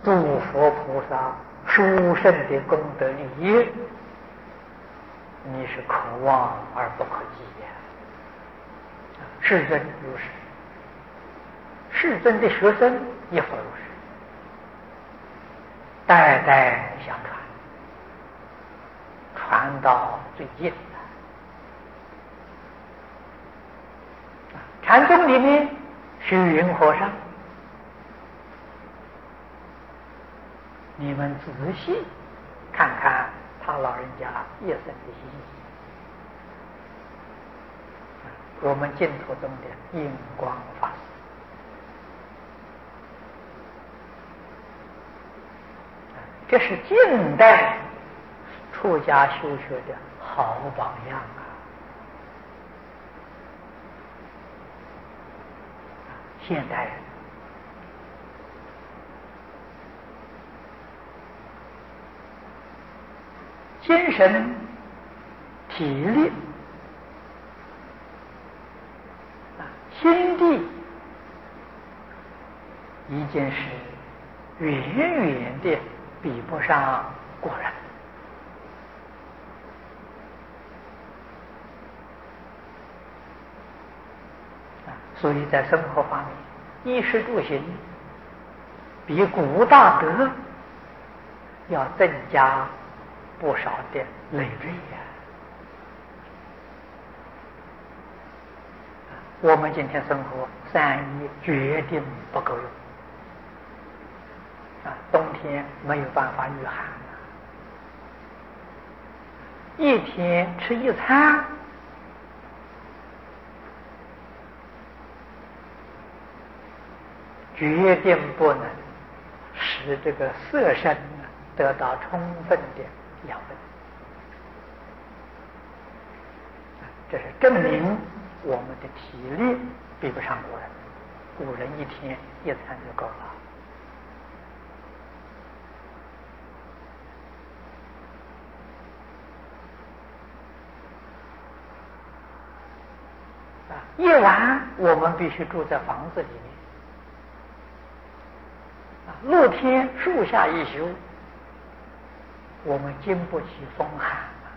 诸佛菩萨殊胜的功德利益，你是可望而不可及呀。世尊如是，世尊的学生也复如是，代代相传，传到最近了。禅宗里面，虚云和尚，你们仔细看看他老人家一生的意义。我们净土中的印光法师，这是近代出家修学的好榜样啊！现代人精神体力心地已经是远远的比不上古人。所以在生活方面，衣食住行比古大德要增加不少的累赘呀。我们今天生活3衣决定不够用冬天没有办法御寒一天吃一餐，决定不能使这个色身得到充分的养分。这是证明我们的体力比不上古人，古人一天一餐就够了。夜晚我们必须住在房子里面，露天树下一宿，我们经不起风寒。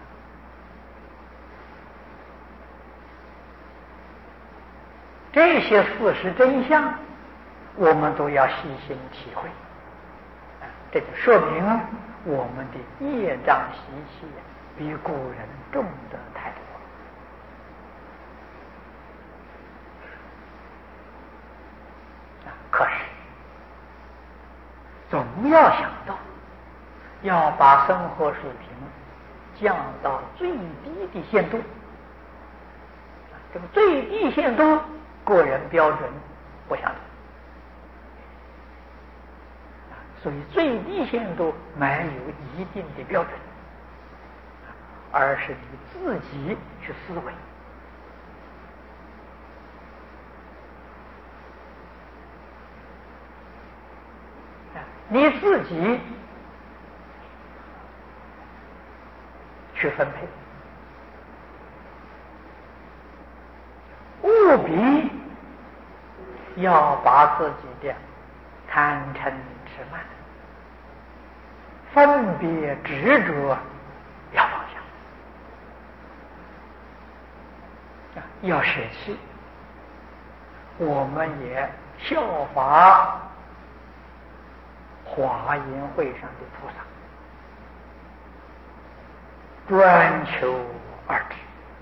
这些事实真相，我们都要细心体会。这就说明我们的业障习气比古人重得太多。可是总要想到要把生活水平降到最低的限度。这个最低限度个人标准不相同，所以最低限度没有一定的标准，而是你自己去思维。你自己去分配，务必要把自己的贪嗔痴慢分别执着要放下，要舍弃。我们也效法华严会上的菩萨，专求二智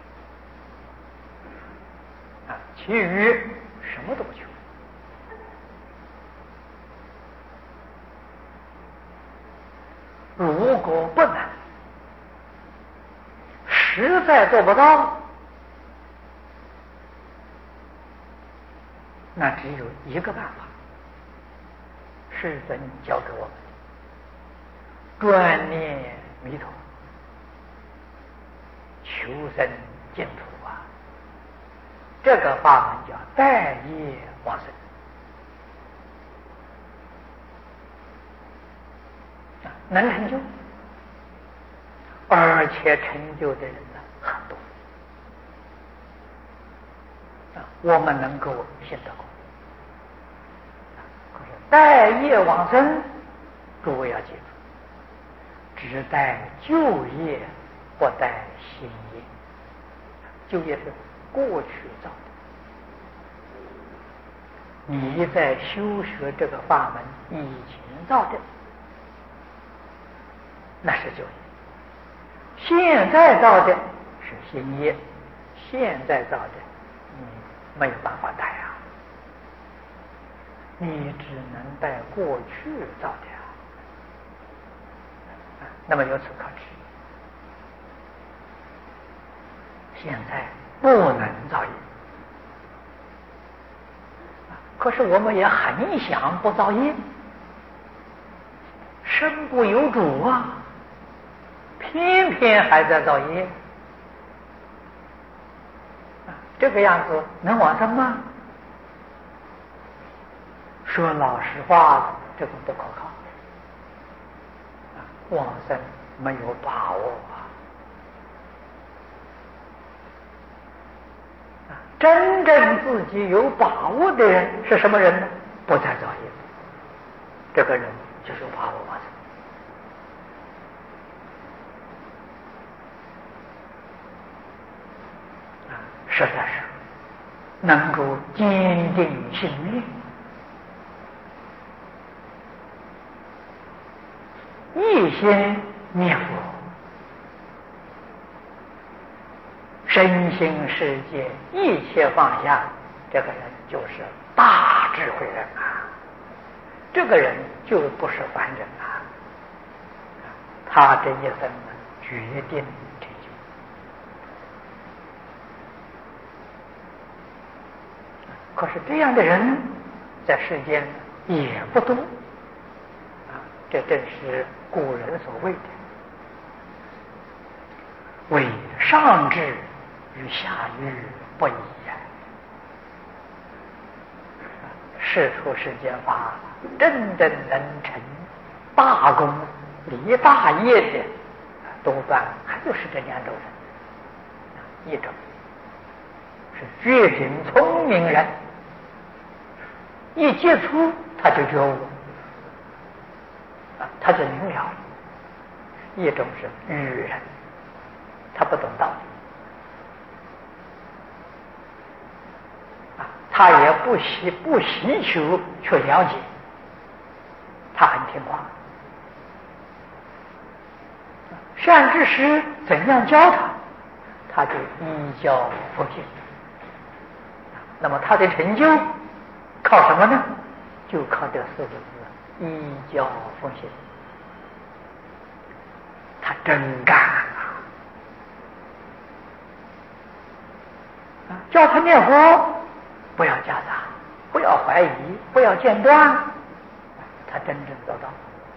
其余什么都不求。如果不能，实在做不到，那只有一个办法，世尊教给我们专念弥陀，求生净土啊！这个法门叫待业往生能成就，而且成就的人很多我们能够信得过。可是待业往生诸位要记住，只带旧业，不带新业。旧业是过去造的，你在修学这个法门以前造的，那是旧业。现在造的是新业，现在造的你没有办法带啊，你只能带过去造的啊。那么由此可知，现在不能造业，可是我们也很想不造业，身不由主啊，偏偏还在造业，这个样子能往生吗？说老实话，这个不可靠，往生没有把握啊。真正自己有把握的人是什么人呢？不再造业，这个人就是有把握往生。实在是能够坚定信念，一心念佛，身心世界一切放下，这个人就是大智慧人啊！这个人就不是凡人啊！他这一生决定成就。可是这样的人在世间也不多啊！这正是古人所谓的“为上智与下愚不一”呀。世出世间法，真正能成大功、立大业的，多半还就是这两种人。一种是绝顶聪明人，一接触他就觉悟，他就明了；一种是愚人，他不懂道理，他也不希求去了解，他很听话。善知识怎样教他，他就依教奉行。那么他的成就靠什么呢？就靠这四个字：依教奉行。他真干啊！教他念佛，不要夹杂，不要怀疑，不要间断，他真正做到。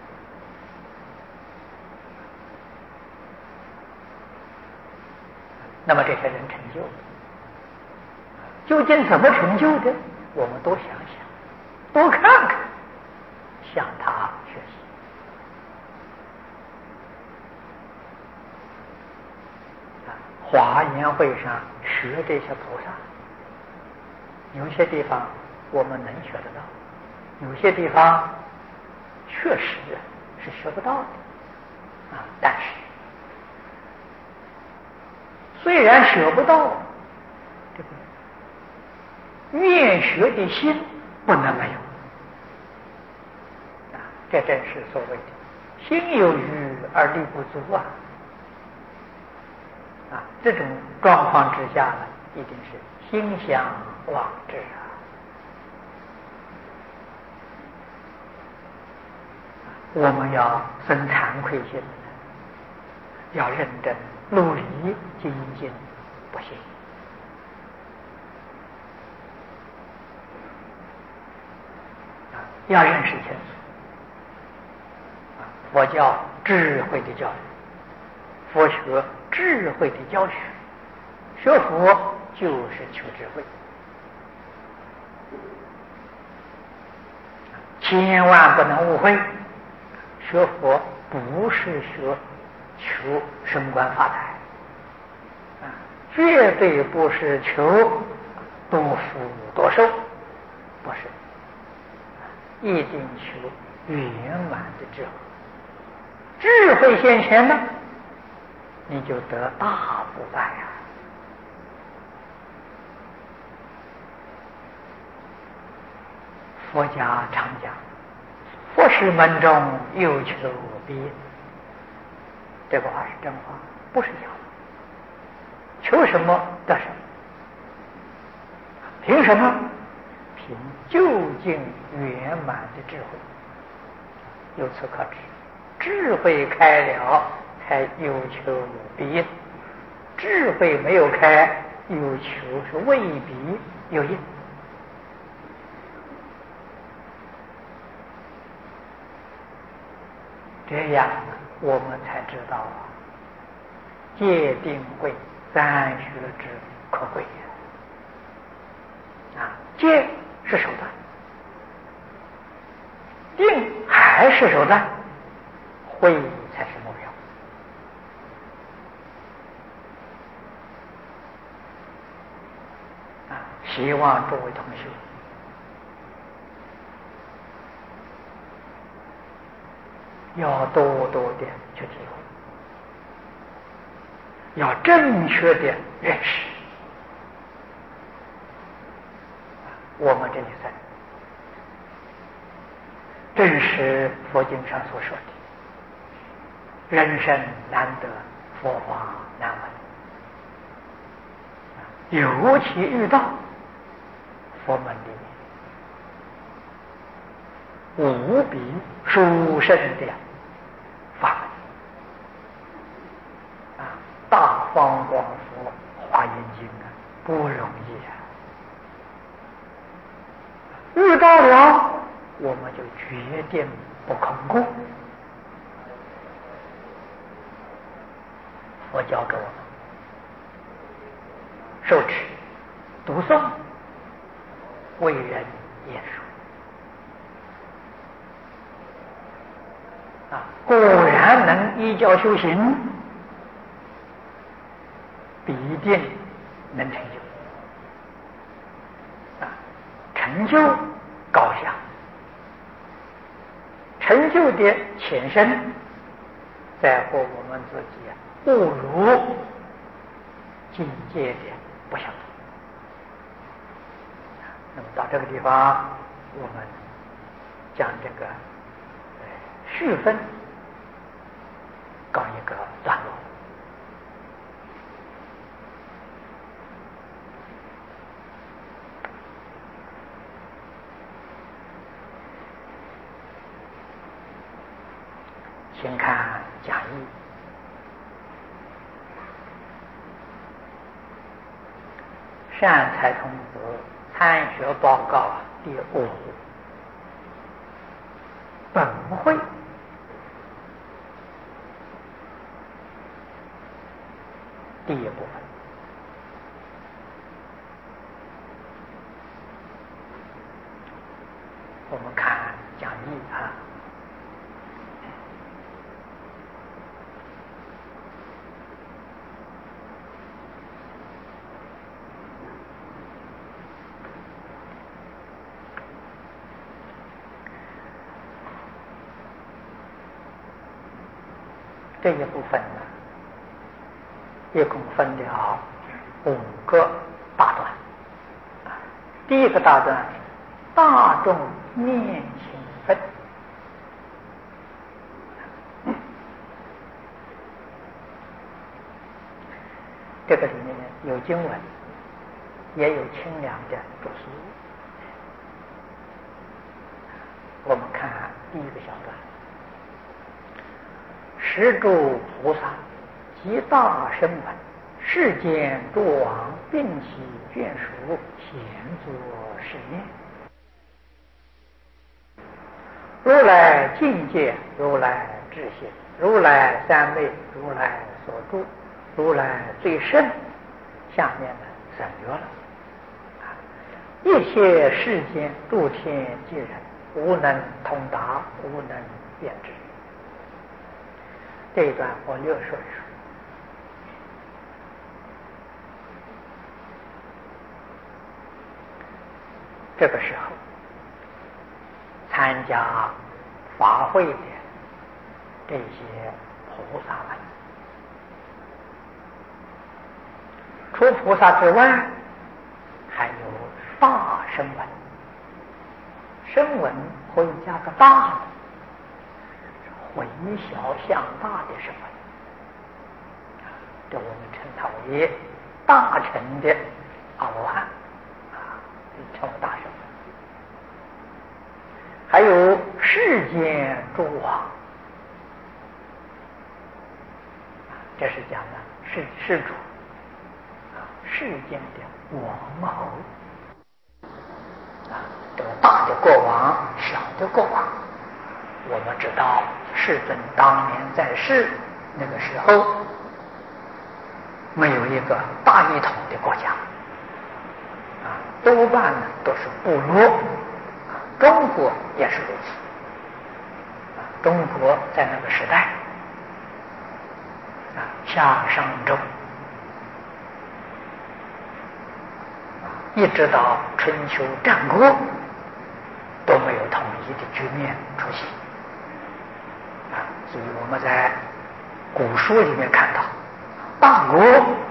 那么这些人成就，究竟怎么成就的？我们多想想，多看看，向他学习。华严会上学这些菩萨，有些地方我们能学得到，有些地方确实是学不到的但是虽然学不到，这个愿学的心不能没有这正是所谓的心有余而力不足这种状况之下呢，一定是心向往之我们要生惭愧心，要认真努力精进不懈要认识清楚佛教智慧的教育，佛学智慧的教学，学佛就是求智慧，千万不能误会，学佛不是求升官发财绝对不是求多福多寿，不是，一定求圆满的智慧。智慧现前呢，你就得大自在啊！佛家常讲，佛事门中有求必应，这个话是真话，不是假话。求什么得什么，凭什么？凭究竟圆满的智慧。由此可知，智慧开了，才有求必应；智慧没有开，有求是未必有应。这样我们才知道戒定慧三学之可贵戒是手段，定还是手段，慧才是目标。希望诸位同学要多多的去体会，要正确的认识。我们这一生正是佛经上所说的，人生难得，佛法难闻。尤其遇到佛门里面无比殊胜的法门大方广佛华严经不容易遇到了我们就决定不空过。佛教给我们受持读诵为人言说果然能依教修行，必定能成就成就高下，成就的前身在乎我们自己误入境界的不相同。那么到这个地方，我们将这个序分告一个段落。请看讲义善财童子参学报告第5，本会第1部分。我们看讲义这一部分呢，一共分了5个大段。第一个大段是大众念情分，这个里面有经文，也有清凉的注释。我们看第一个小段：十诸菩萨及大声闻，世间诸王并起眷属，咸作是念：如来境界，如来智性，如来三昧，如来所住，如来最胜。下面呢省略了一切世间诸天界人，无能通达，无能辩知。这一段我略说一说。这个时候参加法会的这些菩萨们。除菩萨之外，还有大声闻。声闻会加个大的，微小向大的声闻，这我们称它为大乘的阿罗汉称为大声闻。还有世间诸王，这是讲的世主世间的王侯这个大的国王，小的国王。我们知道世尊当年在世那个时候，没有一个大一统的国家多半呢都是部落中国也是如此中国在那个时代夏商周一直到春秋战国都没有统一的局面出现所以我们在古书里面看到大国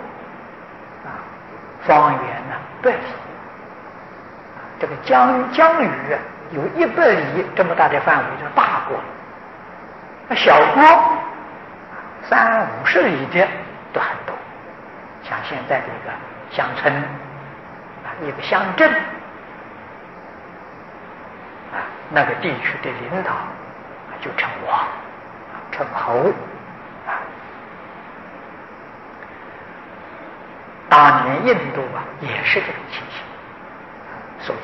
方圆呢100里这个疆域有100里这么大的范围叫大国，那小国30-50里的都很多，像现在这个乡村一个乡镇那个地区的领导就称王称侯当年印度也是这种情形，所以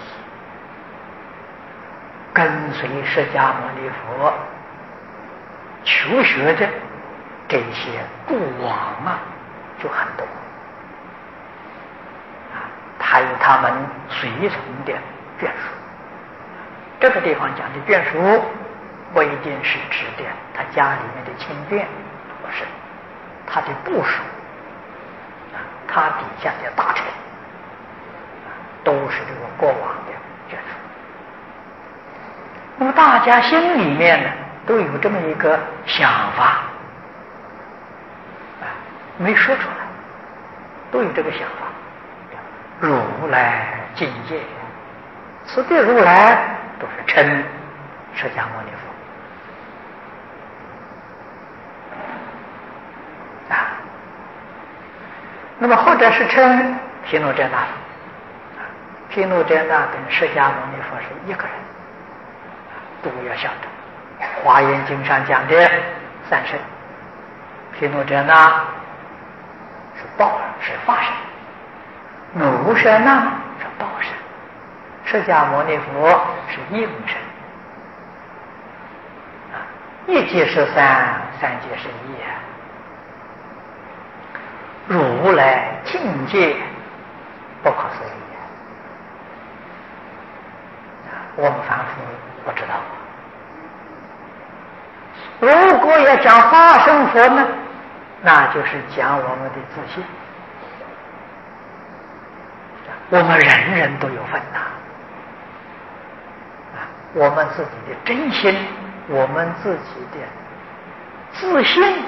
跟随释迦牟尼佛求学的这些故王就很多还有他们随从的眷属。这个地方讲的眷属不一定是指的他家里面的亲眷，不是他的部属他底下的大臣都是这个国王的眷属。那么大家心里面呢都有这么一个想法没说出来，都有这个想法。如来境界，此地如来都是称释迦牟尼佛那么或者是称毗卢遮那，毗卢遮那跟释迦牟尼佛是一个人，都要晓得华严经上讲的三圣，毗卢遮那是报是法身，奴舍那是报身，释迦牟尼佛是应身一界是三，三界是一如来境界不可思议我们凡夫不知道。如果要讲法身佛呢，那就是讲我们的自信。我们人人都有份我们自己的真心，我们自己的自信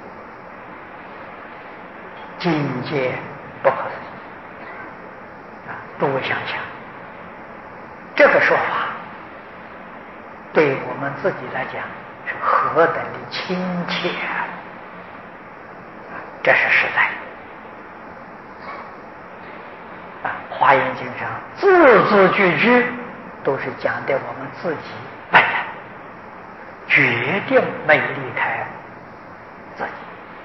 境界不可思议诸位想想，这个说法对我们自己来讲是何等的亲切这是实在华严经上字字句句都是讲的我们自己本人，决定没离开自己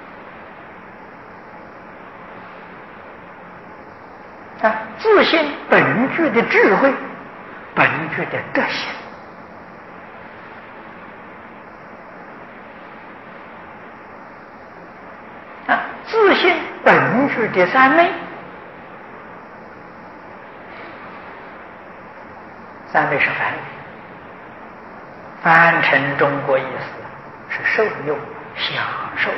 自信本具的智慧，本具的德行自信本具的三昧。三昧是梵语，翻成中国意思是受用享受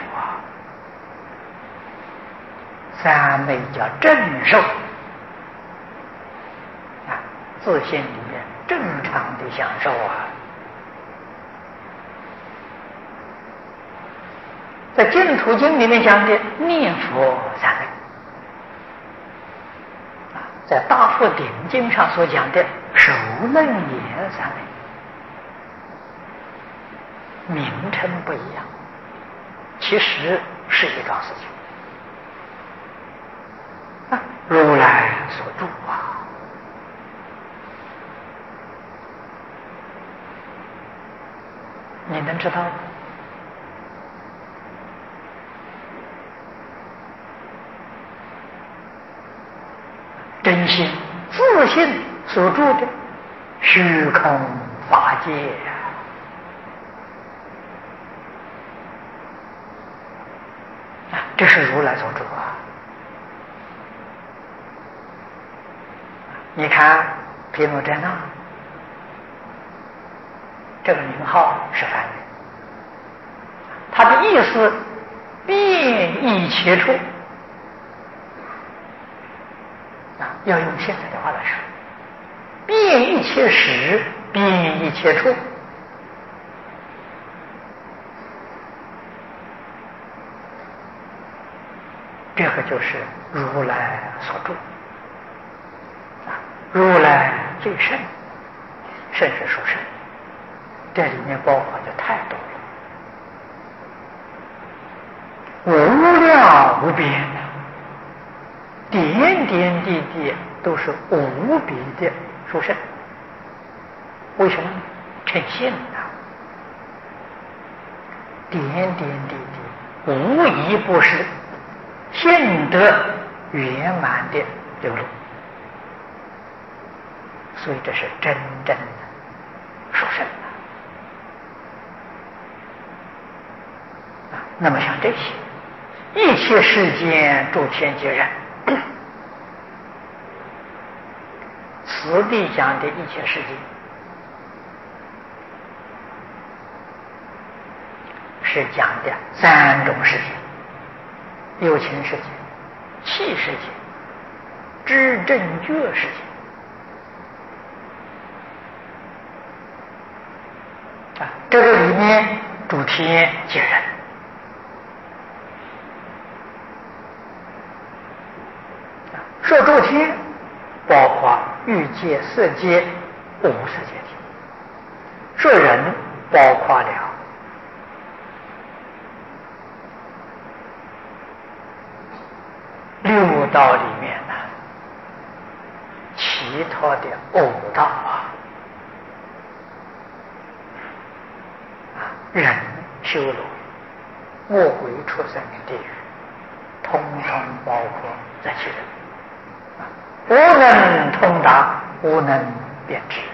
三昧叫正受自信里面正常的享受在净土经里面讲的念佛三昧，在大佛顶经上所讲的首楞严三昧，名称不一样，其实是一桩事情。如来所住啊，你能知道吗？真心自信所住的虚空法界这是如来所住啊。你看毗卢遮那这个名号是梵语，它的意思遍一切处要用现在的话来说，遍一切时，遍一切处。这个就是如来所住。如来最甚，甚是殊胜，这里面包括的太多了，无量无边的，点点滴滴都是无比的殊胜。为什么？称现点点滴滴无一不是现得圆满的流露，所以这是真正的殊胜那么像这些一切世间诸天皆然，此地讲的一切世界是讲的三种世界：有情世界、器世界、知正觉世界。这个里面诸天皆然。说诸天包括欲界、色界、无色界天；说人包括了六道里面的其他的五道人修罗、魔鬼、畜生、地狱，统统包括在其中。无能通达，无能辩知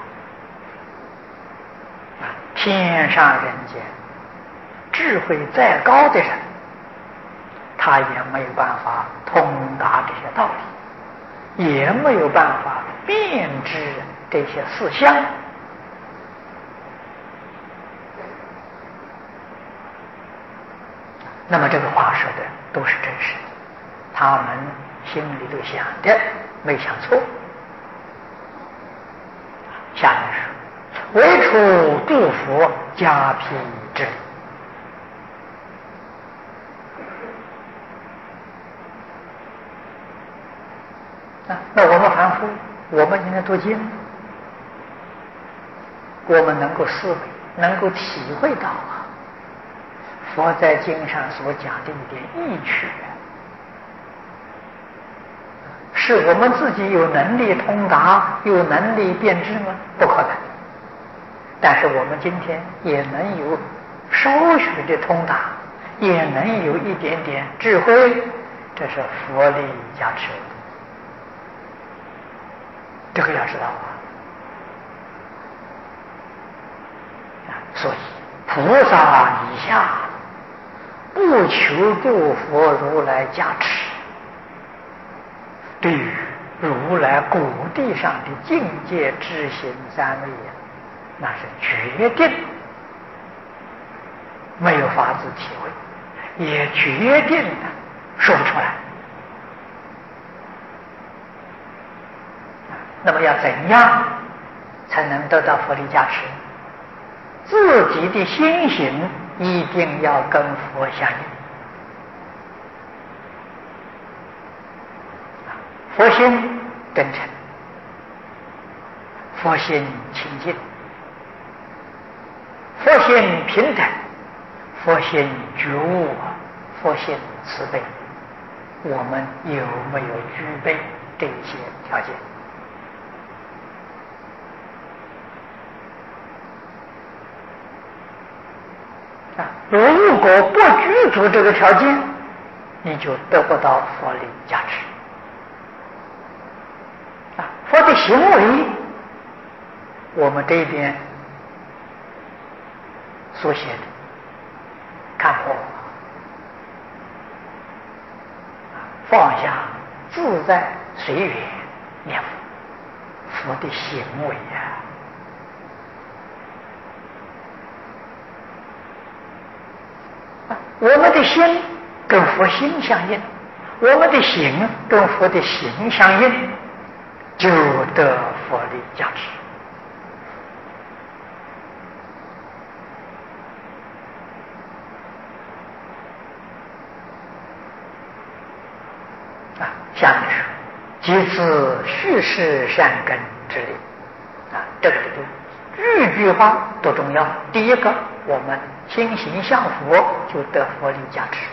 天上人间智慧再高的人，他也没有办法通达这些道理，也没有办法辨知这些事相。那么这个话说的都是真实的，他们心里头想的没想错。下面是唯除诸佛加披之理。那我们凡夫，我们现在读经，我们能够思维，能够体会到佛在经上所讲的一点意趣，是我们自己有能力通达、有能力辨知吗？不可能。但是我们今天也能有稍许的通达，也能有一点点智慧，这是佛力加持。这个要知道所以菩萨以下不求诸佛如来加持，对于如来果地上的境界知行三昧那是决定没有法子体会，也决定说不出来。那么要怎样才能得到佛力加持？自己的心行一定要跟佛相应。佛心真诚，佛心清净，佛心平等，佛心觉悟，佛心慈悲。我们有没有具备这些条件？如果不具足这个条件，你就得不到佛力加持。佛的行为，我们这边所写的看破，放下自在随缘念佛，佛的行为我们的心跟佛心相应，我们的行跟佛的行相应，就得佛力加持。下面说即自叙事善根之力。这个里头句句话都重要。第一个，我们心行向佛，就得佛力加持。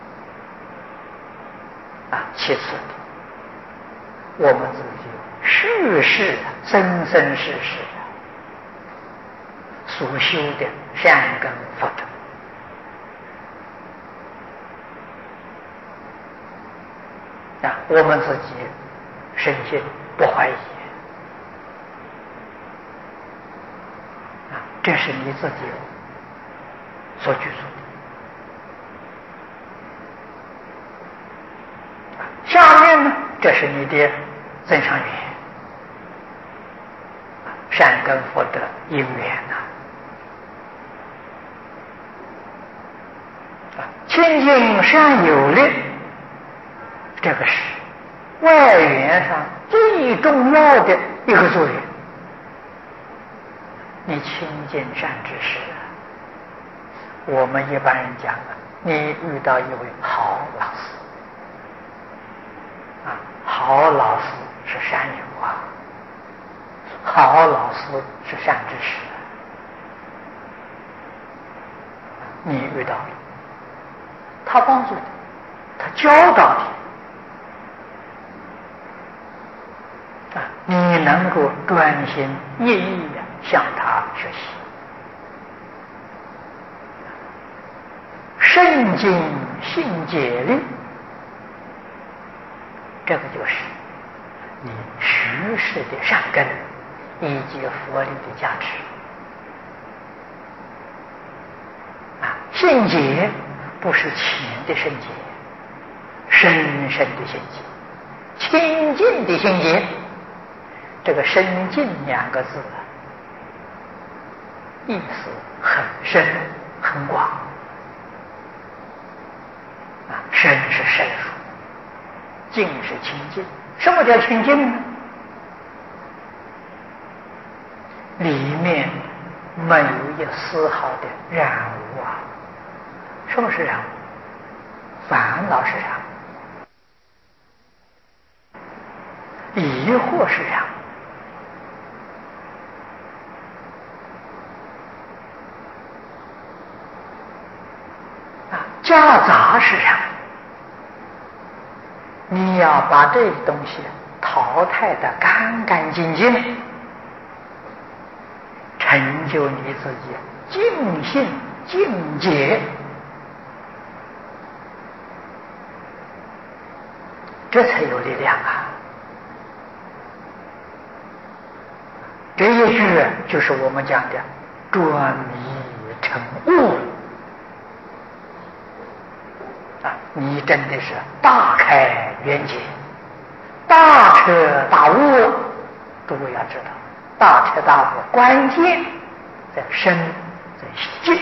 其次的，我们自己世世生生世世所修的善根福德，我们自己深信不怀疑，这是你自己所居住的。下面呢，这是你的增上缘，善根福德因缘清净善有力，这个是外缘上最重要的一个作用。你亲近善知识，我们一般人讲你遇到一位好老师好老师是善友好老师是善知识，你遇到了，他帮助你，他教导你，你能够专心一意的向他学习。圣经信解力，这个就是你虚实的善根以及佛力的加持。信解不是浅的圣解，深深的信解，清净的信解。这个深净两个字意思很深很广深是深入，净是清净。什么叫清净呢？里面没有一丝毫的染污什么是染污？烦恼是染污，疑惑是染污，夹杂是染污。你要把这东西淘汰得干干净净，成就你自己净信净解，这才有力量这一句就是我们讲的转迷成悟你真的是大开眼界，大彻大悟。诸位要知道，大彻大悟关键在身，在静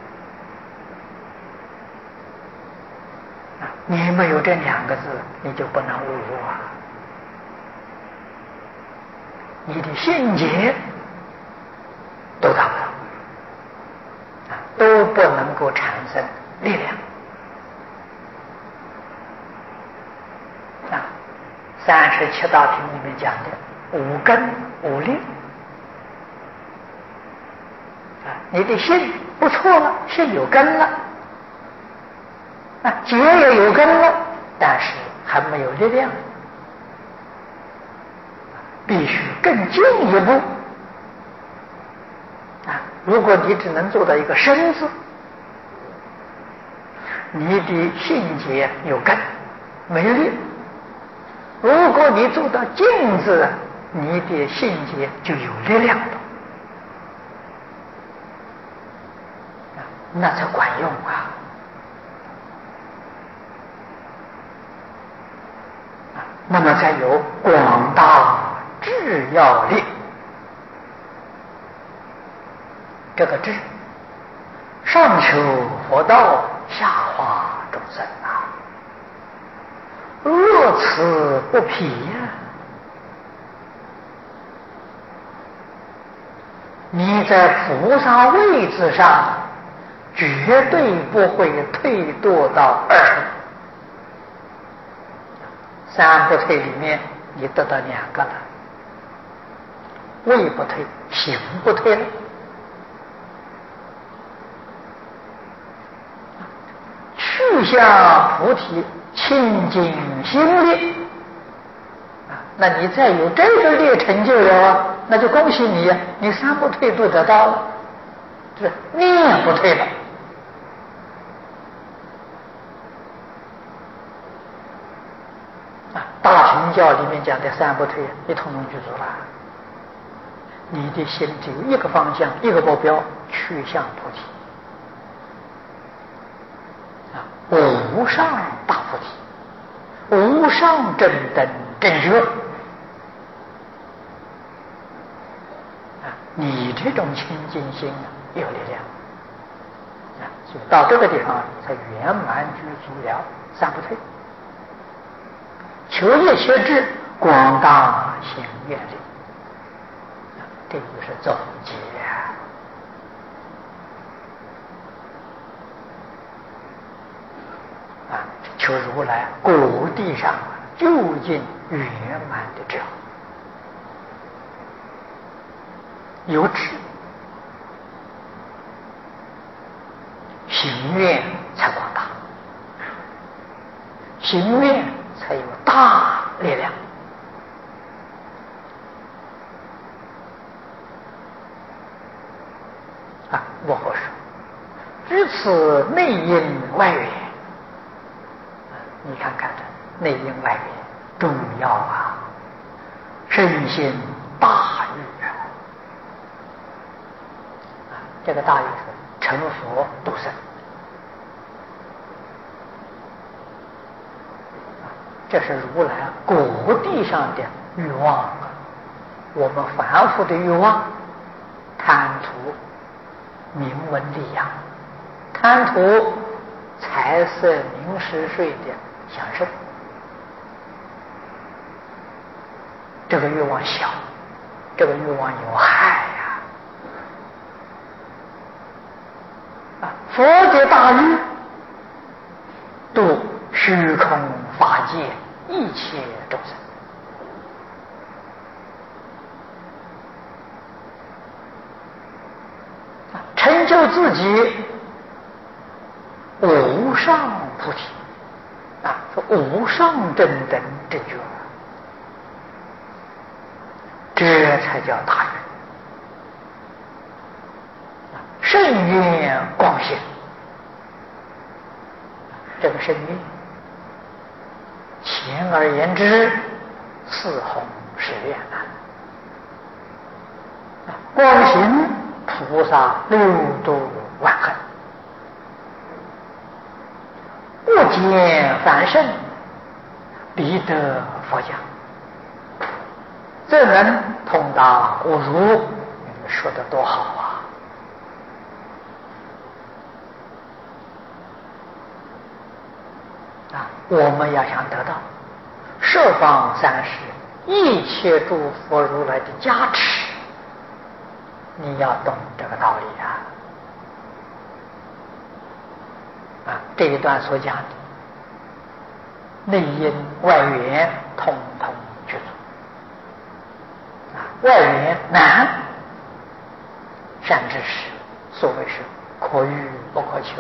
你没有这两个字，你就不能悟你的信解都达不到都都不能够产生力量啊。37道品里面讲的五根五力啊，你的心不错了，心有根了啊，结也有根了，但是还没有力量，必须更进一步啊！如果你只能做到一个身字，你的性结有根没力；如果你做到静字，你的性结就有力量了啊，那才管用啊！那么才有广大智要力。这个智，上求佛道，下化众生啊，乐此不疲呀！你在菩萨位置上，绝对不会退堕到二乘。三不退里面，你得到2个了：位不退，行不退了。去向菩提，清净心力啊！那你再有这个力成就了，那就恭喜你呀！你三不退都得到了，是念不退了。大乘教里面讲的三不退，你统统具足了。你的心只有一个方向，一个目标，去向菩提啊！无上大菩提，无上正等正觉啊！你这种清净心有力量啊！所以到这个地方才圆满具足了三不退。求业学智，广大行愿力，这就是总结啊！求如来果地上究竟圆满的智，有智，行愿才广大，行愿才有大力量啊！我何说？知此内因外缘你看看这内因外缘重要啊！身心大欲啊！这个大欲是成佛度生。这是如来果地上的欲望，我们凡夫的欲望，贪图名闻利养，贪图财色名食睡的享受，这个欲望小，这个欲望有害呀！佛的大欲度虚空法界一切众生成就自己无上菩提啊，说无上正等正觉，这才叫大愿甚愿光显。这个甚愿简而言之，四弘誓愿光行菩萨六度万恨，不见凡圣，必得佛讲，这能通达无如。说得多好啊！我们要想得到十方三世一切诸佛如来的加持，你要懂这个道理这一段所讲的内因外缘统统具足。外缘难，善知识所谓是可遇不可求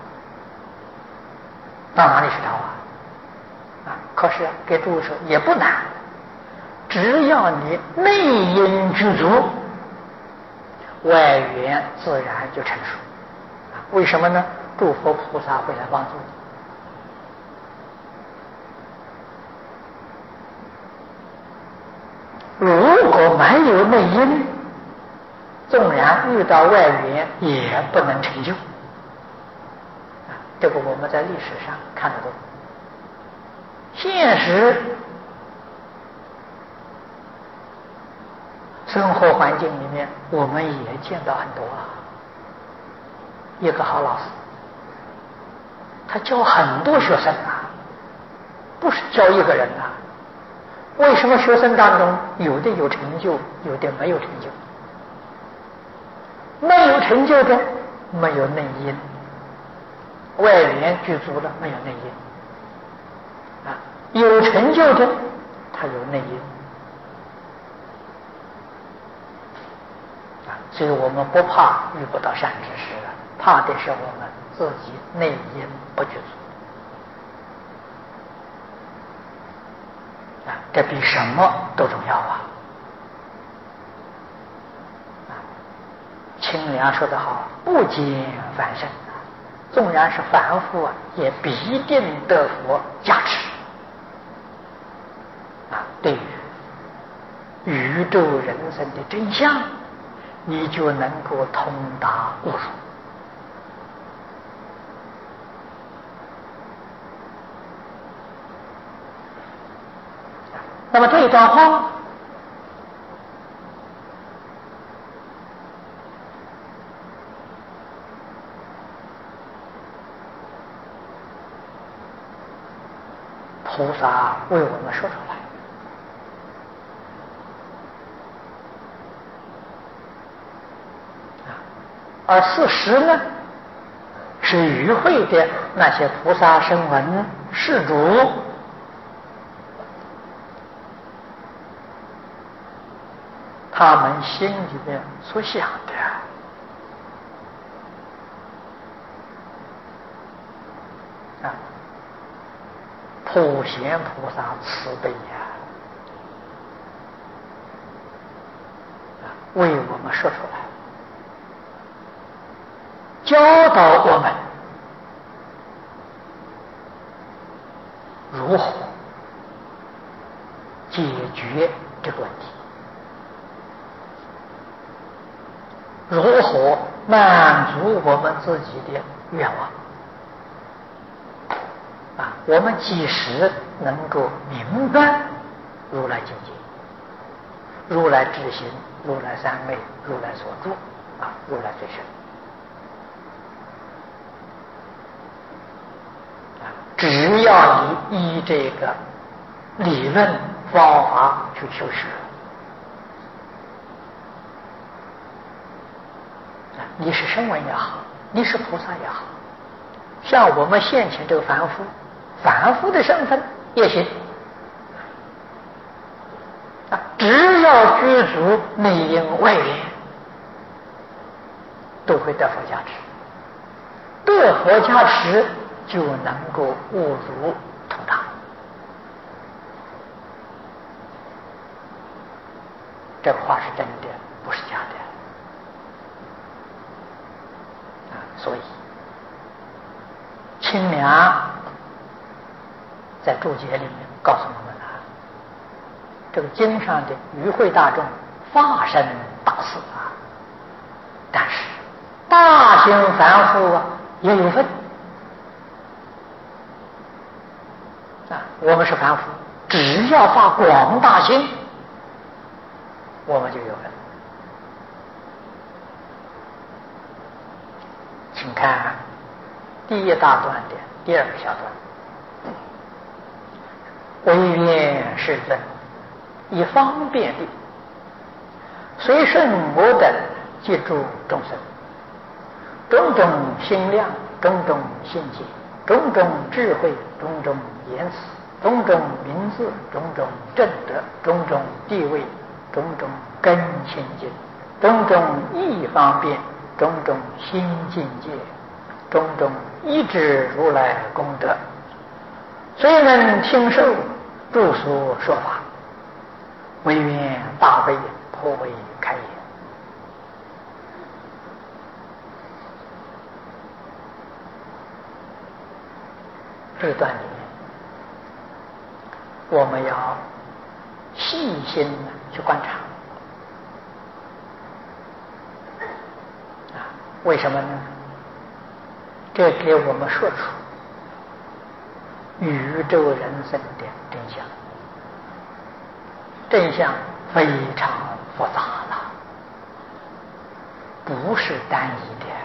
到哪里去找可是给诸位说也不难，只要你内因具足，外缘自然就成熟。为什么呢？诸佛菩萨会来帮助你。如果没有内因，纵然遇到外缘也不能成就。这个我们在历史上看得多，现实生活环境里面我们也见到很多一个好老师，他教很多学生不是教一个人为什么学生当中有的有成就，有的没有成就？没有成就的没有内因，外缘具足了没有内因有成就的他有内因所以我们不怕遇不到善知识怕的是我们自己内因不具足这比什么都重要清凉说得好，不减凡圣纵然是凡夫也必定得佛加持对于宇宙人生的真相你就能够通达悟入。那么这一段话菩萨为我们说出来而事实呢是与会的那些菩萨声闻世主他们心里面所想的普贤菩萨慈悲为我们说出来，教导我们如何解决这个问题，如何满足我们自己的愿望我们即使能够明白如来境界，如来智行，如来三昧，如来所住如来最深只要你依这个理论方法去修持你是声闻也好，你是菩萨也好，像我们现前这个凡夫的身份也行只要具足内因外缘都会得佛加持，得佛加持就能够悟入通达。这话是真的，不是假的所以清凉在注解里面告诉我们这个经上的与会大众发生大事但是大行凡夫也有份我们是凡夫，只要发广大心我们就有份。请看第一大段的第二个小段，唯愿世尊以方便力随顺我等接住众生， 种种心量，种种心解，种种智慧，种种言辞，种种名字，种种正德，种种地位，种种根清净，种种义方便，种种心境界，种种一指如来功德，虽能听受诸所说法，唯愿大悲颇为开眼。这段里面，我们要细心的去观察。为什么呢？这给我们说出宇宙人生的真相。真相非常复杂了，不是单一的。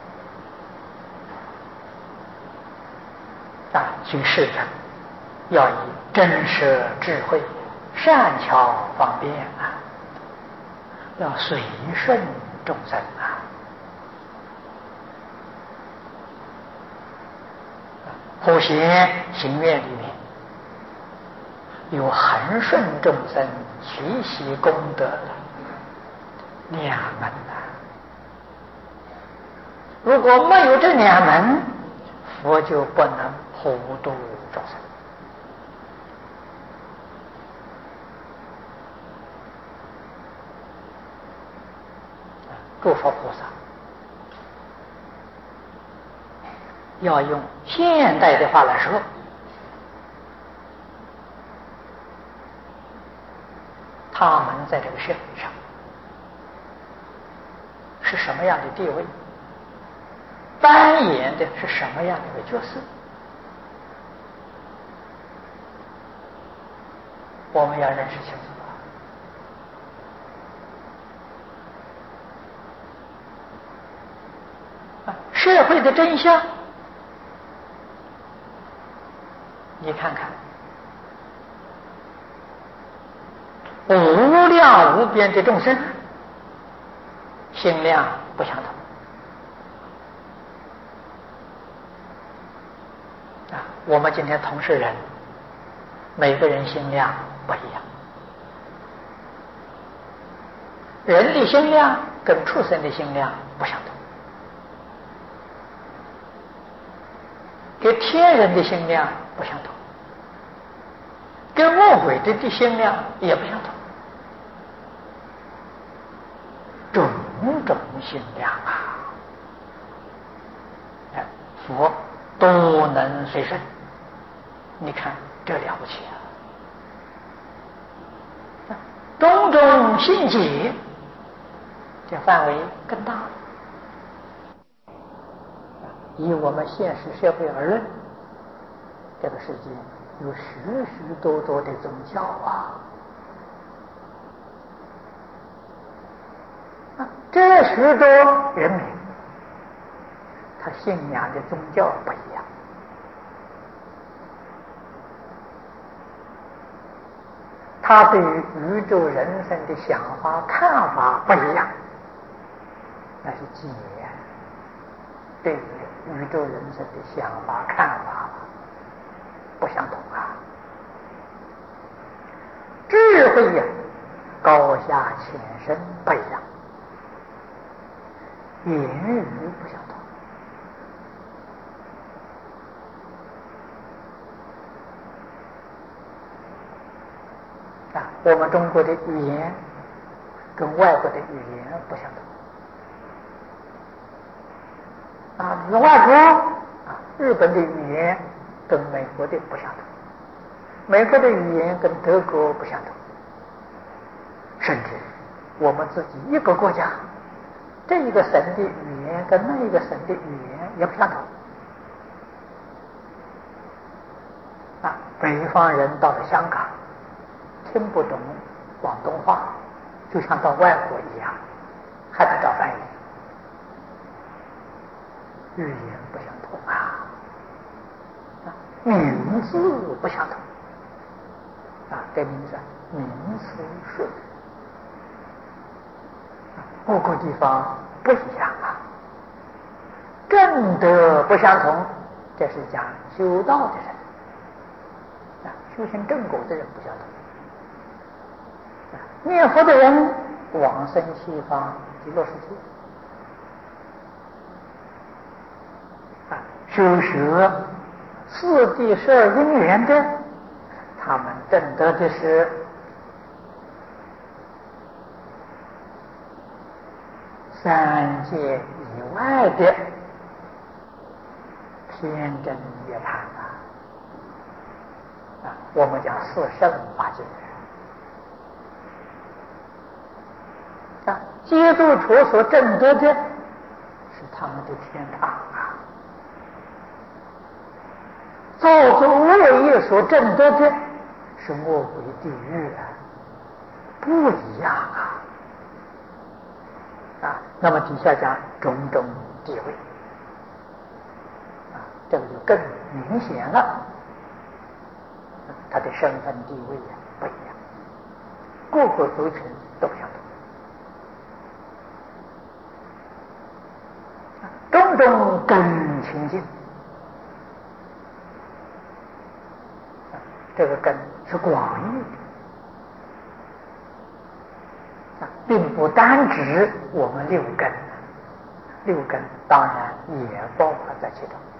居士者要以真实智慧、善巧方便要随顺众生普贤行愿里面有恒顺众生、随喜功德的两门如果没有这两门，佛就不能普度众生。诸佛菩萨要用现代的话来说，他们在这个社会上是什么样的地位，扮演的是什么样的一个角色，我们要认识清楚。社会的真相，你看看，无量无边的众生，心量不相同我们今天同事人，每个人心量不一样，人的心量跟畜生的心量不相同，跟天人的心量不相同，跟魔鬼的心量也不相同，种种心量佛都能随顺，你看这了不起种种心解，这范围更大。以我们现实社会而论，这个世界有许许多多的宗教这许多人民，他信仰的宗教不一样，他对于宇宙人生的想法看法不一样，那是解对于宇宙人生的想法看法不相同智慧高下浅深不一样，言语不相同我们中国的语言跟外国的语言不相同外国日本的语言跟美国的不相同，美国的语言跟德国不相同，甚至我们自己一个国家，这一个省的语言跟那一个省的语言也不相同北方人到了香港听不懂广东话，就像到外国一样，还得找翻译，语言不相同名字不相同这名字名词顺各个地方不一样正德不相同，这是讲修道的人修行正果的人不相同念佛的人往生西方极乐世界修学四谛12因缘的，他们证得的是三界以外的偏真涅槃我们讲四圣法界基督徒所证得的是他们的天堂造作恶业所证得的是魔鬼地狱不一样那么底下讲种种地位这个就更明显了，他的身份地位不一样，各个族群都不相同，种种根清净这个根是广义的并不单指我们6根，6根当然也包括在其中。